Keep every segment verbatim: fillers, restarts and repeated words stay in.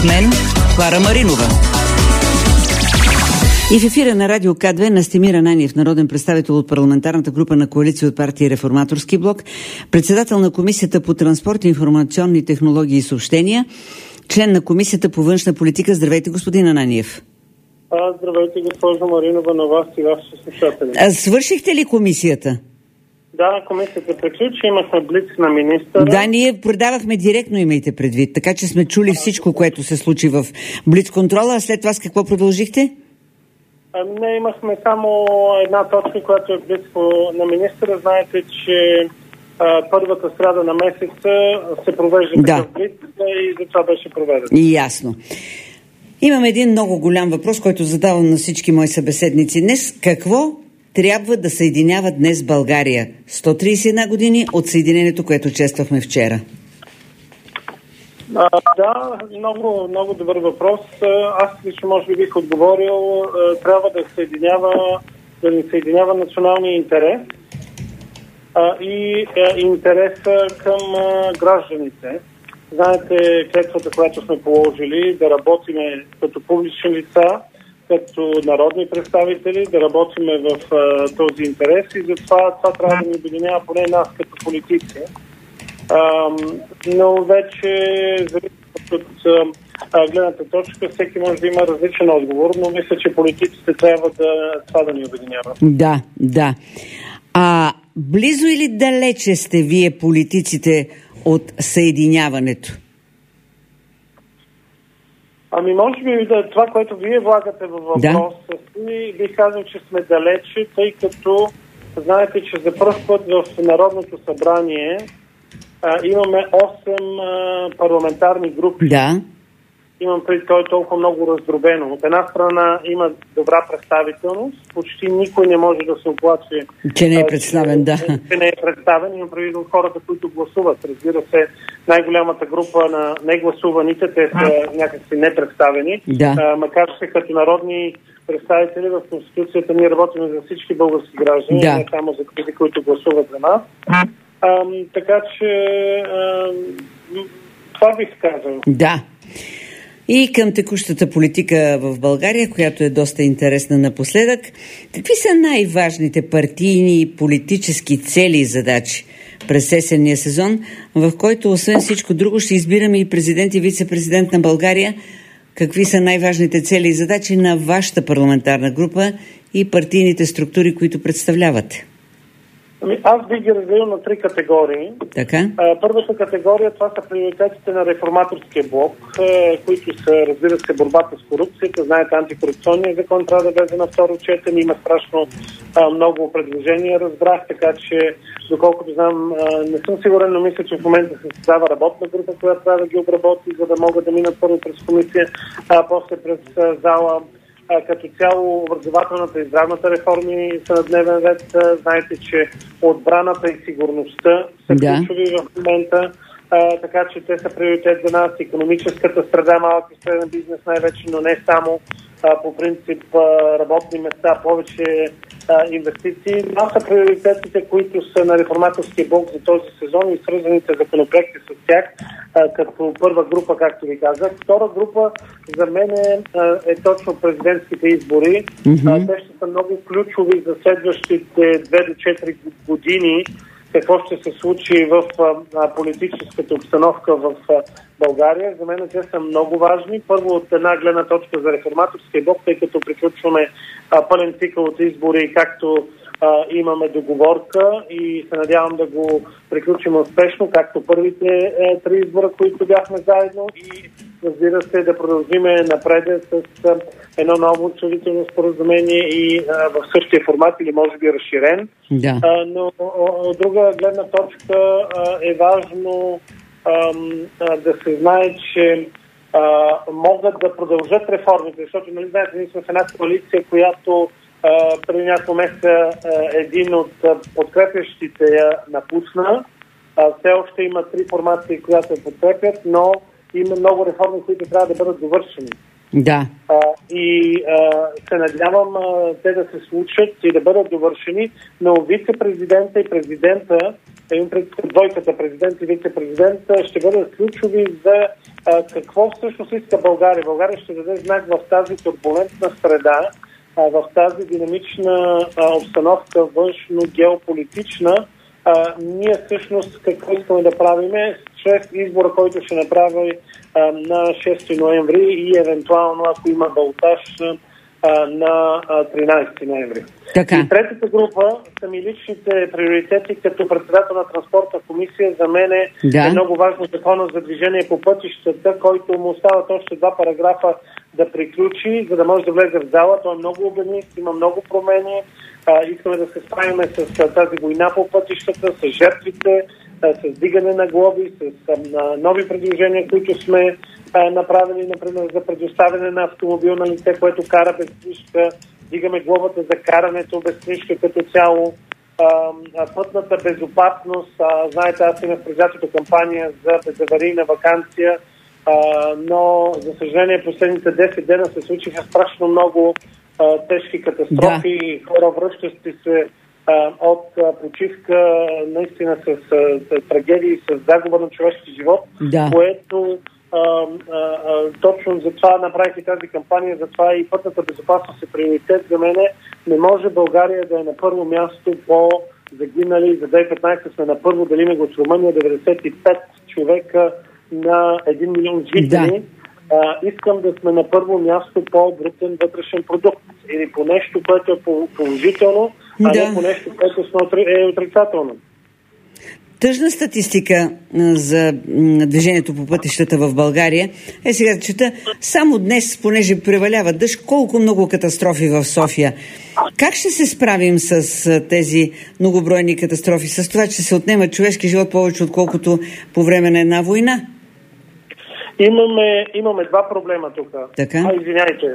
мен Клара Маринова. И в ефира на Радио К две Настимир Ананиев, народен представител от парламентарната група на коалиция от партия Реформаторски блок, председател на Комисията по транспорт, информационни технологии и съобщения, член на Комисията по външна политика. Здравейте, господин Ананиев. А, здравейте, госпожо Маринова, на вас и вашите слушатели. А свършихте ли комисията? Да, комисията приключи, имахме блиц на министъра. Да, ние предавахме директно, имайте предвид, така че сме чули всичко, което се случи в блиц контрола, а след това с какво продължихте? А, не, имахме само една точка, която е блиц на министъра. Знаете, че а, първата сряда на месеца се провежда да. такъв блиц и за това беше проведен. Ясно. Имам един много голям въпрос, който задавам на всички мои събеседници днес. Какво трябва да съединява днес България? сто тридесет и една години от съединението, което чествахме вчера. А, да, много, много добър въпрос. Аз лично може би бих отговорил, трябва да съединява, да ни съединява националния интерес а, и а, интереса към а, гражданите. Знаете клетвата, която сме положили, да работиме като публични лица, като народни представители, да работиме в а, този интерес и затова това трябва да ни обединява поне нас като политици. А, но вече зависи от а, гледната точка, всеки може да има различен отговор, но мисля, че политиците трябва да това да ни обединява. Да, да. А близо или далече сте вие, политиците, от съединяването? Ами може би да, това, което вие влагате във въпроса си, бих казал, че сме далече, тъй като знаете, че за първ път в Народното събрание а, имаме осем а, парламентарни групи. Да. Имам преди това толкова много раздробено. От една страна има добра представителност, почти никой не може да се оплаче, че не е представен, да. Че не е представен. Имам преди от хората, които гласуват. Разбира се, най-голямата група на негласуваните, те са някакси непредставени. Да. А, макар че като народни представители в Конституцията ние работим за всички български граждани, да. не само за тези, които гласуват за нас. А, така че а, това бих казал. Да. И към текущата политика в България, която е доста интересна напоследък. Какви са най-важните партийни и политически цели и задачи през есенния сезон, в който освен всичко друго ще избираме и президент и вице-президент на България? Какви са най-важните цели и задачи на вашата парламентарна група и партийните структури, които представлявате? Ами, аз бих ги разделил на три категории. Така? Първата категория, това са приоритетите на Реформаторския блок, които са, разбира се, борбата с корупцията. Знаете, антикорупционният закон трябва да влезе на второ четене. Има страшно много предложения, разбрах, така че, доколкото знам, не съм сигурен, но мисля, че в момента се създава работна група, която трябва да ги обработи, за да могат да минат първо през комисия, а после през зала. Като цяло образователната и здравната реформи са на дневен ред. Знаете, че отбраната и сигурността са да. ключови в момента, а, така че те са приоритет за нас. Икономическата среда, малък и среден бизнес най-вече, но не само. А, по принцип а, работни места, повече а, инвестиции. Това са приоритетите, които са на Реформаторския блок за този сезон и свързаните законопроекти с тях, а, като първа група, както ви казах. Втора група за мен е, е точно президентските избори. Mm-hmm. А, те ще са много ключови за следващите две до четири години. Какво ще се случи в а, политическата обстановка в а, България. За мен те са много важни. Първо от една гледна точка за Реформаторския блок, тъй като приключваме а, пълен цикъл от избори, както а, имаме договорка и се надявам да го приключим успешно, както първите е, три избора, които бяхме заедно и разбира се да продължиме напред с а, едно ново учредително споразумение и а, в същия формат или може би разширен. Да. А, но от друга гледна точка а, е важно а, а, да се знае, че а, могат да продължат реформите, защото, нали знаете, ние сме в една коалиция, която а, преди няколко месеца а, един от а, подкрепящите я напусна. А, все още има три формации, които я подкрепят, но има много реформи, които трябва да бъдат довършени. Да. А, и а, се надявам а, те да се случат и да бъдат довършени, но вице-президента и президента двойката президент и вице-президент, ще бъдат ключови за а, какво всъщност иска България. България ще даде знак в тази турбулентна среда, а, в тази динамична а, обстановка, външно-геополитична. А, ние всъщност какво искаме да правиме чрез избора, който ще направи а, на шести ноември и евентуално, ако има балтаж, на тринадесети ноември. Така. И третата група са ми личните приоритети като председател на транспортна комисия. За мен е, да. е много важно закона за движение по пътищата, който му остават още два параграфа да приключи, за да може да влезе в зала. Той е много обемист, има много промени. А, искаме да се справим с а, тази война по пътищата, с жертвите, а, с дигане на глоби, с а, нови предложения, които сме а, направили, например, за предоставяне на автомобил на лице, което кара без книжка, дигаме глобата за карането без книжка като цяло, а, а, пътната безопасност. А, знаете, аз имах председателната кампания за безаварийна ваканция, а, но, за съжаление, последните десет дена се случиха страшно много тежки катастрофи, да. Хора връщащи се а, от а, почивка, наистина с, с, с трагедии, с загуба на човешки живот, да. Което а, а, а, точно за това направих и тази кампания, за това и пътната безопасност е приоритет за мене. Не може България да е на първо място по загинали. За две хиляди и петнадесета сме на първо, делиме го с Румъния, деветдесет и пет човека на един милион жители. Да. Uh, искам да сме на първо място по брутен вътрешен продукт или по нещо, което е положително, а да. Не по нещо, което е отрицателно. Тъжна статистика за движението по пътищата в България. Е, сега да чета, само днес, понеже превалява дъжд, колко много катастрофи в София. Как ще се справим с тези многобройни катастрофи? С това, че се отнема човешки живот повече, отколкото по време на една война? Имаме, имаме два проблема тук. Така? А, извиняйте.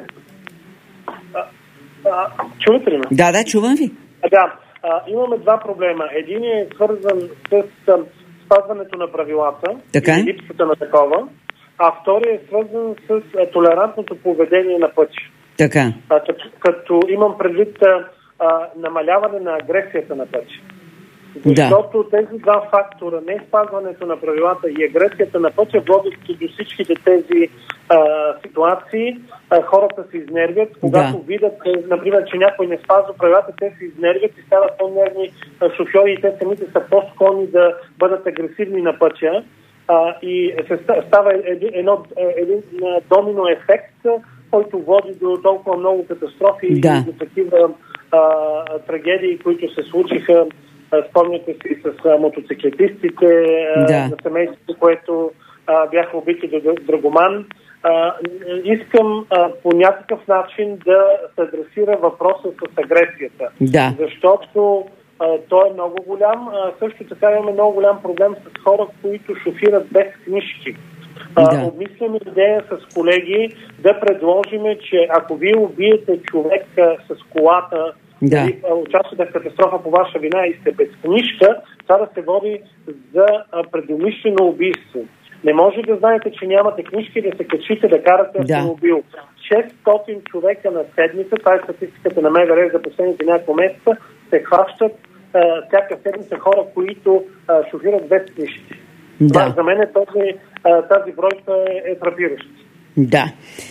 А, а, чувате ли ме? Да, да, чувам ви. А, да. А, имаме два проблема. Един е свързан с, с спазването на правилата и липсата на такова, а втория е свързан с а, толерантното поведение на пътя. Така. А, като, като имам предвид а, а, намаляване на агресията на пътя. Защото да. Тези два фактора, не спазването на правилата и агресията на пътя, водят до всичките тези а, ситуации. А, хората се изнервят. Когато да. Видят, например, че някой не спазва правилата, те се изнервят и стават по-нервни шофьори и те самите са по-склонни да бъдат агресивни на пътя. А, и се става един, едно, един домино ефект, който води до толкова много катастрофи да. И до такива а, трагедии, които се случиха. Спомняте си с а, мотоциклетистите да. На семейството, което а, бяха убити до Драгоман. А, искам а, по някакъв начин да се адресира въпроса с агресията. Да. Защото а, той е много голям. А, също така имаме много голям проблем с хора, които шофират без книжки. Да. Обмисляме идея с колеги да предложиме, че ако вие убиете човек с колата, да. Участвате в катастрофа по ваша вина и сте без книжка, това да се води за предумишлено убийство. Не може да знаете, че нямате книжки, да се качите да карате автомобил. Да. шестстотин човека на седмица, това е статистиката на МВР за последните няколко месеца, се хващат а, всяка седмица хора, които а, шофират без книжки. Да. Това, за мен е този, а, тази бройка е, е фрапираща. Да.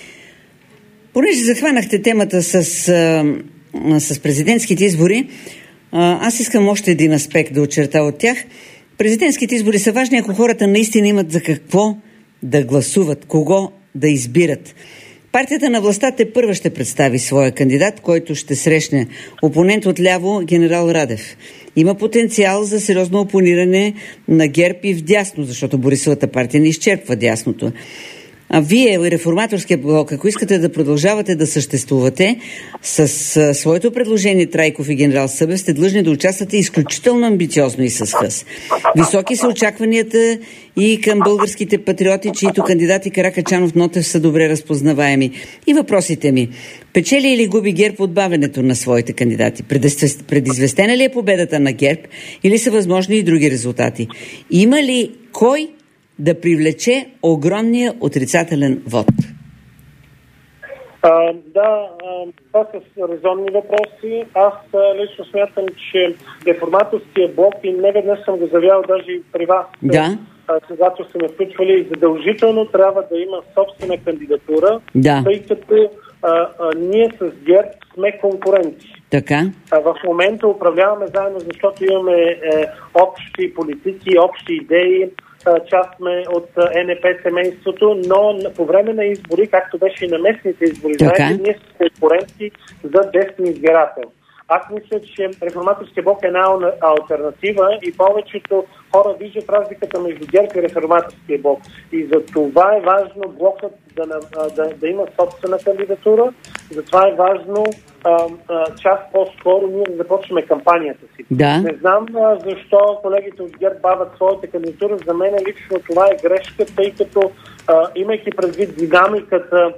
Понеже захванахте темата с... А... с президентските избори, аз искам още един аспект да очерта от тях. Президентските избори са важни, ако хората наистина имат за какво да гласуват, кого да избират. Партията на властта те първа ще представи своя кандидат, който ще срещне опонент отляво генерал Радев. Има потенциал за сериозно опониране на ГЕРБ и вдясно, защото Борисовата партия не изчерпва дясното. А вие, Реформаторския блок, ако искате да продължавате да съществувате с а, своето предложение Трайков и генерал Събев, сте длъжни да участвате изключително амбициозно и с хъс. Високи са очакванията и към българските патриоти, чието кандидати Каракачанов, Нотев са добре разпознаваеми. И въпросите ми. Печели или губи ГЕРБ от бавенето на своите кандидати? Предизвестена ли е победата на ГЕРБ или са възможни и други резултати? Има ли кой да привлече огромния отрицателен вод? А, да, а, това са резонни въпроси. Аз а, лично смятам, че реформаторския блок, и не веднъж съм го заявял даже и при вас, да. а, когато сме включвали, задължително трябва да има собствена кандидатура, да. тъй като а, а, ние с ГЕРБ сме конкуренти. Така. А, в момента управляваме заедно, защото имаме е, общи политики, общи идеи, част сме от Ен Еп семейството, но по време на избори, както беше и на местните избори, знаете, ние сме конкуренти за десни избирател. Аз мисля, че реформаторския блок е една алтернатива и повечето хора виждат разликата между ГЕРБ и реформаторския блок. И за това е важно блокът да, да, да има собствена кандидатура, затова е важно а, а, част по-скоро ние да започнем кампанията си. Да. Не знам а, защо колегите от ГЕРБ бавят своята кандидатура. За мен лично това е грешка, тъй като а, имайки предвид динамиката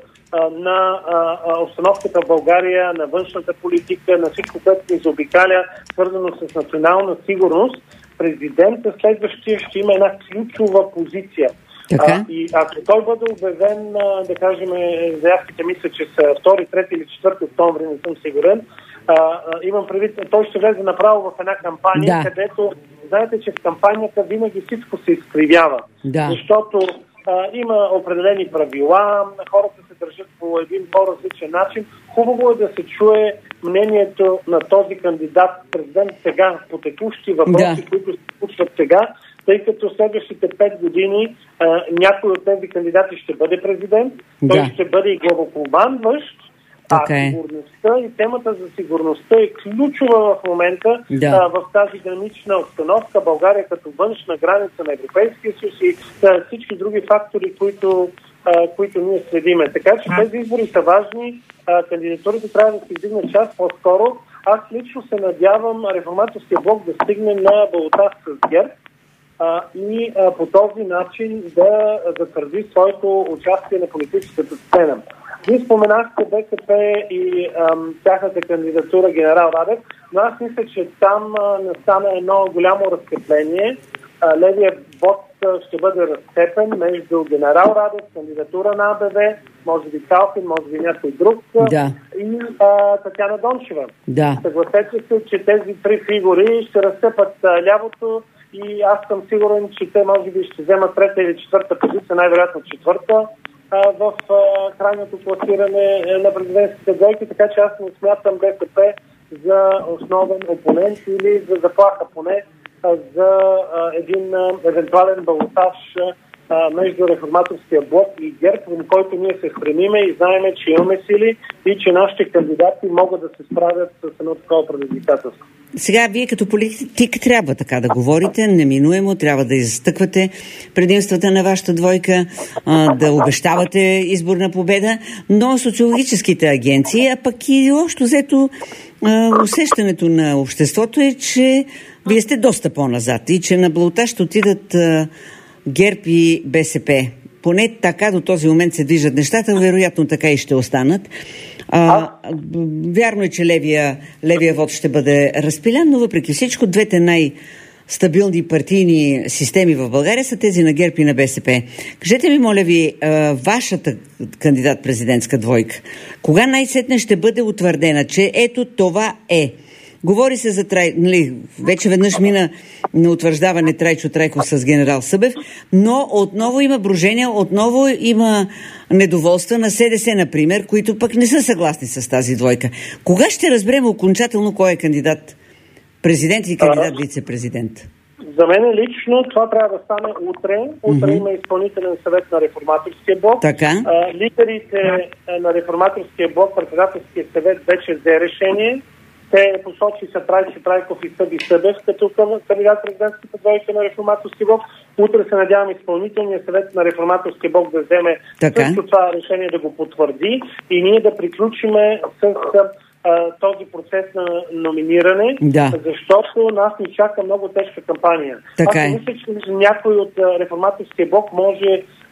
на а, обстановката в България, на външната политика, на всичко, което ни заобикаля, свързано с национална сигурност, президентът следващия ще има една ключова позиция. А, и ако той бъде обявен, а, да кажем, заявките мисля, че са втори, трети или четвърти октомври, не съм сигурен, а, а, имам предвид, той ще влезе направо в една кампания, да. където, знаете, че в кампанията винаги всичко се изкривява. Да. Защото Uh, има определени правила, хората се държат по един по-различен начин. Хубаво е да се чуе мнението на този кандидат президент сега по текущи въпроси, да. които се случват сега, тъй като следващите пет години uh, някой от тези кандидати ще бъде президент, да. той ще бъде и главнокомандващ. А okay. сигурността и темата за сигурността е ключова в момента да. а, в тази гранична обстановка. България като външна граница на Европейския съюз и а, всички други фактори, които, а, които ние следиме. Така че тези избори са важни. А, кандидатурите трябва да се издигне час по-скоро. Аз лично се надявам реформаторския блок да стигне на балота с ГЕРБ а, и а, по този начин да затвърди своето участие на политическата сцена. Вие споменахте Бе Ка Пе и ам, тяхната кандидатура генерал Радев, но аз мисля, че там а, настана едно голямо разцепление. А, левият вод ще бъде разцепен между генерал Радев, кандидатура на А Бе Ве, може би Калфин, може би някой друг, да. и а, Татяна Дончева. Да. Съгласете се, че тези три фигури ще разцепат а, лявото и аз съм сигурен, че те може би ще вземат трета или четвърта позиция, най-вероятно четвърта в а, крайното класиране на президентските двойки, така че аз не смятам Бе Ка Пе за основен опонент или за заплаха поне а, за а, един а, евентуален балотаж а, между реформаторския блок и ГЕРБ, към който ние се стремиме и знаеме, че имаме сили и че нашите кандидати могат да се справят с едно такова предизвикателство. Сега, вие като политик трябва така да говорите, неминуемо трябва да изтъквате предимствата на вашата двойка, да обещавате изборна победа, но социологическите агенции, а пък и общо взето усещането на обществото е, че вие сте доста по-назад и че на балотаж ще отидат ГЕРБ и Бе Се Пе. Поне така до този момент се движат нещата, вероятно така и ще останат. А, вярно е, че левия, левия вод ще бъде разпилян, но въпреки всичко двете най-стабилни партийни системи в България са тези на ГЕРБ и на Бе Се Пе. Кажете ми, моля ви, вашата кандидат-президентска двойка, кога най-сетне ще бъде утвърдена, че ето това е? Говори се за Трай... Нали, вече веднъж мина на утвърждаване Трайчо Трайков с генерал Събев, но отново има брожения, отново има недоволства на Се Де Се, например, които пък не са съгласни с тази двойка. Кога ще разберем окончателно кой е кандидат президент и кандидат вице-президент? За мен лично това трябва да стане утре. Утре mm-hmm. има изпълнителен съвет на реформаторския блок. Така. А, лидерите на реформаторския блок, председателския съвет вече взе решение. Те посочи са Трайчо Трайков и Съби Събев като кандидат президентската двойка на реформаторския блок. Утре се надявам изпълнителният съвет на реформаторския блок да вземе също това решение, да го потвърди и ние да приключиме с а, този процес на номиниране, да. защото нас ни чака много тежка кампания. Така Аз мисля, че някой от реформаторския блок може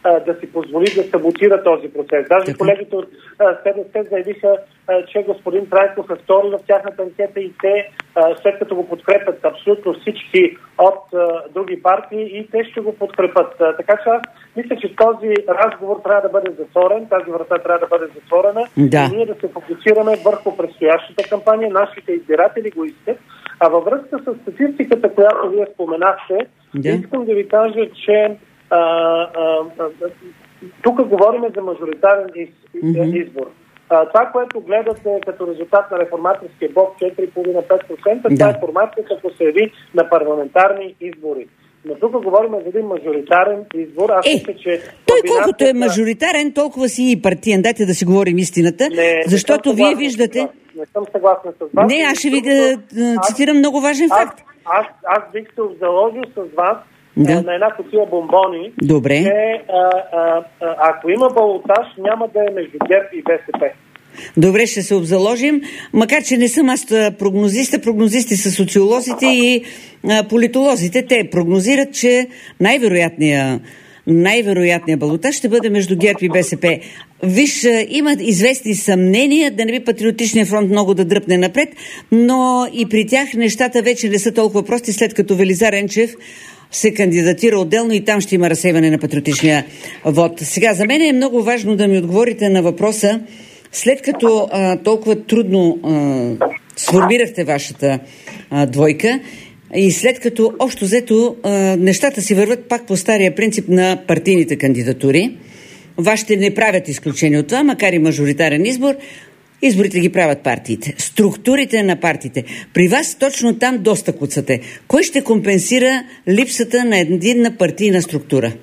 а, да си позволи да саботира този процес. Даже така. Колегите от СДС заявиха, а, че господин Трайков е втори в тяхната анкета и те, а, след като го подкрепят абсолютно всички от а, други партии, и те ще го подкрепят. А, така че аз мисля, че този разговор трябва да бъде затворен, тази врата трябва да бъде затворена, да. И ние да се фокусираме върху предстоящата кампания. Нашите избиратели го искат. А във връзка с статистиката, която вие споменахте, да. Искам да ви кажа, че а, а, а, тук говорим за мажоритарен из, mm-hmm. избор. А, това, което гледате като резултат на реформаторския блок четири цяло и пет до пет процента, да. Това е формацията, ако се яви на парламентарни избори. Но тук говорим за един мажоритарен избор. Аз е, мисля, че той колкото е мажоритарен, толкова си и партиен. Дайте да си говорим истината, не, защото не вие виждате... Не съм съгласна с вас. Не, аз ще ви да цитирам много важен аз, факт. Аз, аз, аз бих се заложил с вас да. а, на една кутия бомбони. Добре. Че а, а, а, ако има балотаж, няма да е между ГЕРБ и БСП. Добре, ще се обзаложим. Макар че не съм аз прогнозиста, прогнозисти са социолозите и а, политолозите. Те прогнозират, че най-вероятният най-вероятният балотаж ще бъде между ГЕРБ и БСП. Виж, имат известни съмнения да не би Патриотичния фронт много да дръпне напред, но и при тях нещата вече не са толкова прости, след като Велизар Енчев се кандидатира отделно и там ще има разсейване на патриотичния вод. Сега, за мен е много важно да ми отговорите на въпроса, след като а, толкова трудно а, сформирахте вашата а, двойка и след като общо взето а, нещата си върват пак по стария принцип на партийните кандидатури, вашите не правят изключение от това, макар и мажоритарен избор, изборите ги правят партиите. Структурите на партиите. При вас точно там доста куцате. Кой ще компенсира липсата на единна партийна структура?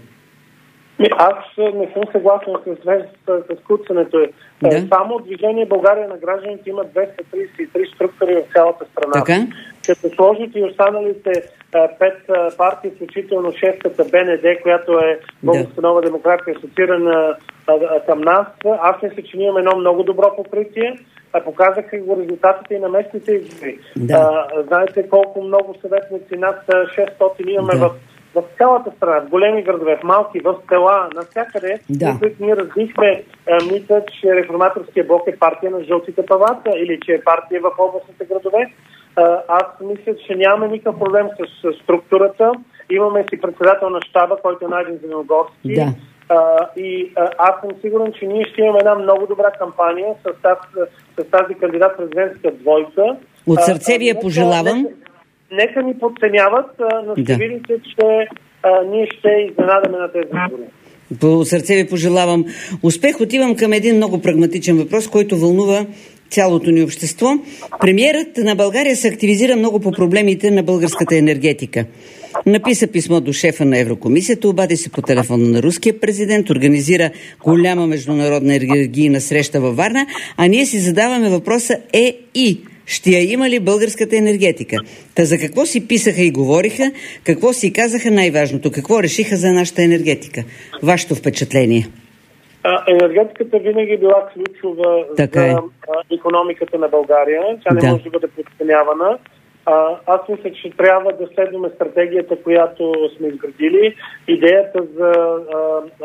Аз не съм съгласен с, с, с куцането. Да. Само Движение България на гражданите има двеста тридесет и три структури в цялата страна. Така? Като сложите и останалите а, пет а, партии, включително шестката Б Н Д, която е Българска нова демокрация, асоциирана а, а, към нас, аз мисля, че ние имаме едно много добро покритие. А показаха го резултатите и на местните избори. Да. А, знаете колко много съветници, над шестстотин имаме да. в в цялата страна, в големи градове, в малки, в села, навсякъде, да. В които ние разбихме мита, че реформаторския блок е партия на жълтите павата или че е партия в областните градове. А, аз мисля, че нямаме никакъв проблем с, с структурата. Имаме си председател на щаба, който е Найден Зеленогорски. Да. А, и а, аз съм сигурен, че ние ще имаме една много добра кампания с, таз, с тази кандидат-президентска двойка. От сърце ви я пожелавам. Нека ни подценяват, но ще да. видите, че а, ние ще изненадаме на тези избори. По сърце ви пожелавам успех. Отивам към един много прагматичен въпрос, който вълнува цялото ни общество. Премиерът на България се активизира много по проблемите на българската енергетика. Написа писмо до шефа на Еврокомисията, обади се по телефона на руския президент, организира голяма международна енергийна среща във Варна, а ние си задаваме въпроса е и ще я има ли българската енергетика? Та за какво си писаха и говориха, какво си казаха най-важното, какво решиха за нашата енергетика? Вашето впечатление? А, енергетиката винаги е била ключова така за е. икономиката на България. Тя не да. може да бъде подценявана. А, аз мисля, че трябва да следваме стратегията, която сме изградили. Идеята за а,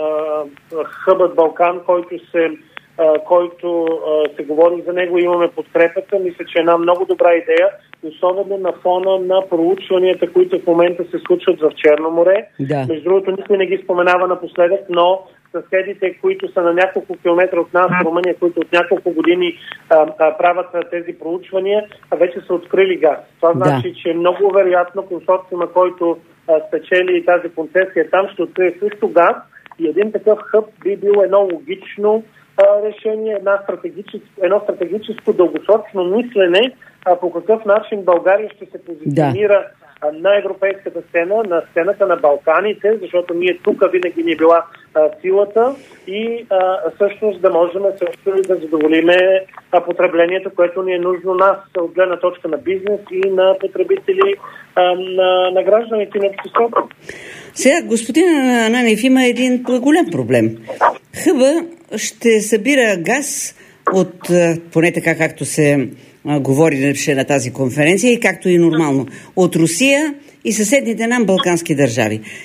а, хъбът Балкан, който се който а, се говори за него, имаме подкрепата. Мисля, че е една много добра идея, особено на фона на проучванията, които в момента се случват в Черно море. Да. Между другото, никой не ги споменава напоследък, но съседите, които са на няколко километра от нас, в Румъния, които от няколко години а, а, правят а, тези проучвания, а вече са открили газ. Това да. значи, че е много вероятно консорциума, който а, спечели тази концесия, там ще открие също газ и един такъв хъб би бил едно логично решение, една стратегическо, едно стратегическо дългосрочно мислене а, по какъв начин България ще се позиционира да. на европейската сцена, на сцената на Балканите, защото ние тук винаги ни е била а, силата и а, всъщност да можем също да задоволиме а, потреблението, което ни е нужно нас от гледна точка на бизнес и на потребители, а, на, на гражданите на обществото. Сега, господин Ананев, има един голям проблем. Хъба ще събира газ от, поне така както се а, говори на тази конференция и както и нормално, от Русия и съседните нам балкански държави.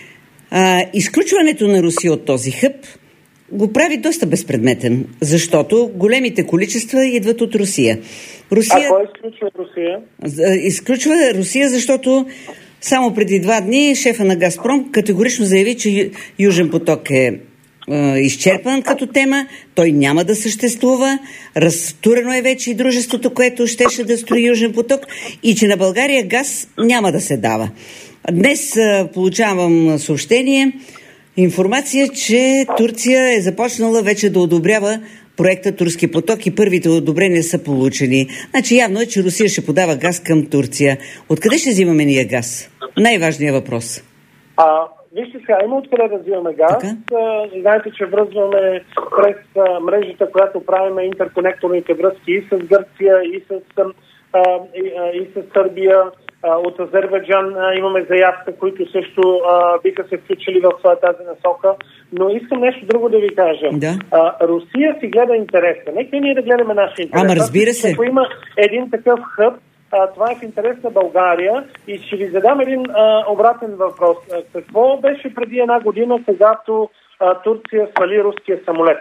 А, изключването на Русия от този хъб го прави доста безпредметен, защото големите количества идват от Русия. Русия... А кой изключва Русия? Изключва Русия, защото само преди два дни шефа на Газпром категорично заяви, че Южен поток е изчерпан като тема, той няма да съществува, разтурено е вече и дружеството, което щеше да строи Южен поток, и че на България газ няма да се дава. Днес а, получавам съобщение, информация, че Турция е започнала вече да одобрява проекта Турски поток и първите одобрения са получени. Значи явно е, че Русия ще подава газ към Турция. Откъде ще взимаме ние газ? Най-важният въпрос. А, вижте сега, има откъде да взимаме газ. Така? Знаете, че връзваме през мрежата, която правиме интерконекторните връзки и с Гърция, и с, а, и, и с Сърбия. От Азербайджан имаме заявка, които също а, биха се включили в а, тази насока. Но искам нещо друго да ви кажа. Да. А, Русия си гледа интереса. Нека ние да гледаме нашия интерес. Ама разбира се. Ако има един такъв хъб, а, това е в интерес на България. И ще ви задам един а, обратен въпрос. А, какво беше преди една година, когато а, Турция свали руския самолет?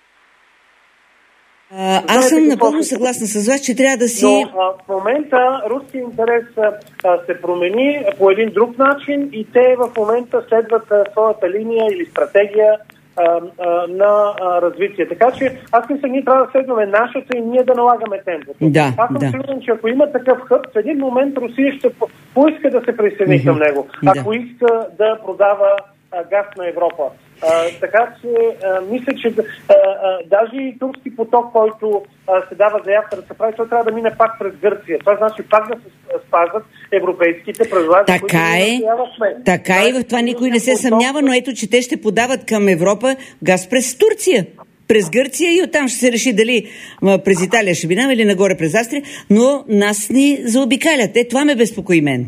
А, аз съм напълно съгласна с вас, че трябва да си... Но а, в момента руския интерес а, се промени по един друг начин и те в момента следват а, своята линия или стратегия а, а, на а, развитие. Така че аз мисля, ние трябва да следваме нашата и ние да налагаме темпото. Да, аз съм да. сигурен, че ако има такъв хъб, в един момент Русия ще по- поиска да се присъедини mm-hmm. към него. Ако да. иска да продава а, газ на Европа. Uh, така че uh, мисля, че uh, uh, даже и турски поток, който uh, се дава заявка да се прави, той трябва да мине пак през Гърция. Това значи пак да се спазват европейските правила. Така които е, така да, и в това никой не се съмнява, но ето, че те ще подават към Европа газ през Турция. През Гърция и оттам ще се реши дали през Италия ще минава или нагоре през Австрия, но нас ни заобикалят. Е, това ме безпокои мен.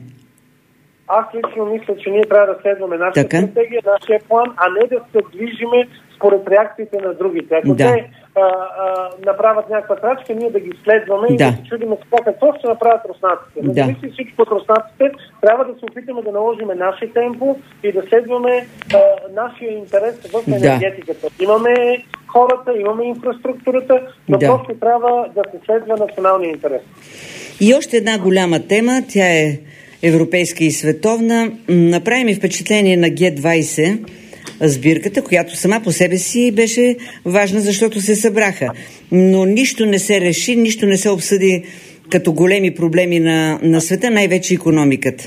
Аз лично мисля, че ние трябва да следваме нашата така? стратегия, нашия план, а не да се движиме според реакциите на другите. Ако да. те а, а, направят някаква крачка, ние да ги следваме да. и да се чудим сега какво ще направят руснаците. Но да мисли всичко от руснаците, трябва да се опитаме да наложим нашия темпо и да следваме а, нашия интерес в енергетиката. Да. Имаме хората, имаме инфраструктурата, но да. просто трябва да се следва националния интерес. И още една голяма тема, тя е европейска и световна. Направи ми впечатление на Ге двайсет сбирката, която сама по себе си беше важна, защото се събраха. Но нищо не се реши, нищо не се обсъди като големи проблеми на, на света, най-вече икономиката.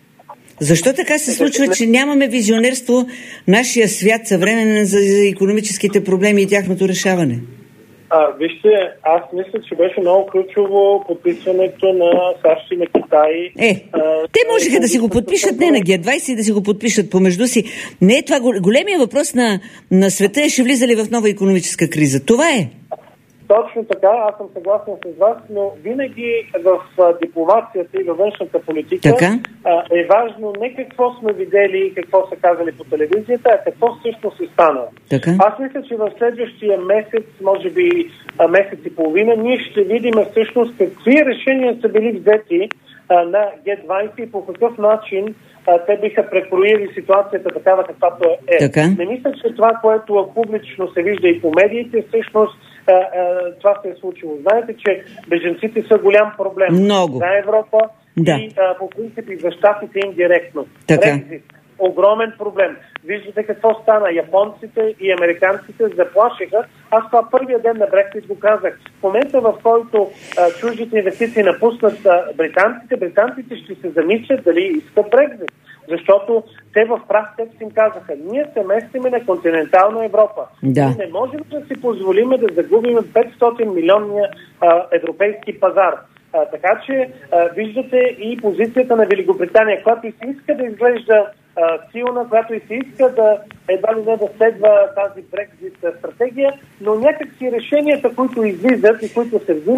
Защо така се случва, че нямаме визионерство нашия свят съвременен за икономическите проблеми и тяхното решаване? А, вижте, аз мисля, че беше много ключово подписването на САЩ и на Китай. Е, а, те можеха да си го подпишат не на Ге двайсет и да си го подпишат помежду си. Не е това големия въпрос на, на света е, ще влиза ли в нова икономическа криза. Това е. Точно така, аз съм съгласен с вас, но винаги в дипломацията и във външната политика така? е важно не какво сме видели и какво са казали по телевизията, а какво всъщност е станало. Така? Аз мисля, че в следващия месец, може би месец и половина, ние ще видим всъщност какви решения са били взети на Ге двайсет и по какъв начин те биха прекроили ситуацията такава, каквато е. Така? Не мисля, че това, което публично се вижда и по медиите, всъщност това се е случило. Знаете, че бежанците са голям проблем Много. за Европа да. и а, по принцип и за щатите индиректно. Брекзит. Огромен проблем. Виждате какво стана. Японците и американците заплашиха. Аз това първия ден на Брексит го казах. В момента, в който а, чуждите инвестиции напуснат а, британците, британците ще се замислят дали искат Брекзит. Защото те в прав текст им казаха, ние се местиме на континентална Европа. Да. Ние не можем да си позволиме да загубим петстотин милионния а, европейски пазар. А, така че а, виждате и позицията на Великобритания, която и се иска да изглежда а, силна, която и се иска да едва ли не да следва тази Брекзит стратегия, но някакси решенията, които излизат и които се взимат,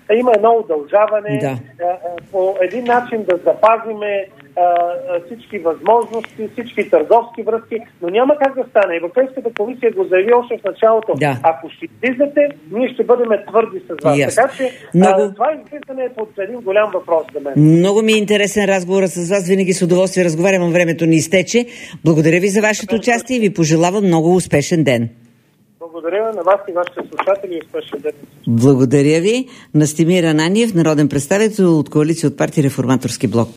има едно удължаване, да. а, а, по един начин да запазиме а, а, всички възможности, всички търговски връзки, но няма как да стане. Европейската комисия го заяви още в началото. Да. Ако ще излизате, ние ще бъдем твърди с вас. Yes. Така че Много... а, това излизане е под един голям въпрос за мен. Много ми е интересен разговорът с вас. Винаги с удоволствие разговарям, времето ни изтече. Благодаря ви за вашето участие и ви пожелавам много успешен ден. Благодаря на вас и вашите слушатели и успешен ден. Благодаря ви. Настимир Ананиев, народен представител от Коалиция от партия Реформаторски блок.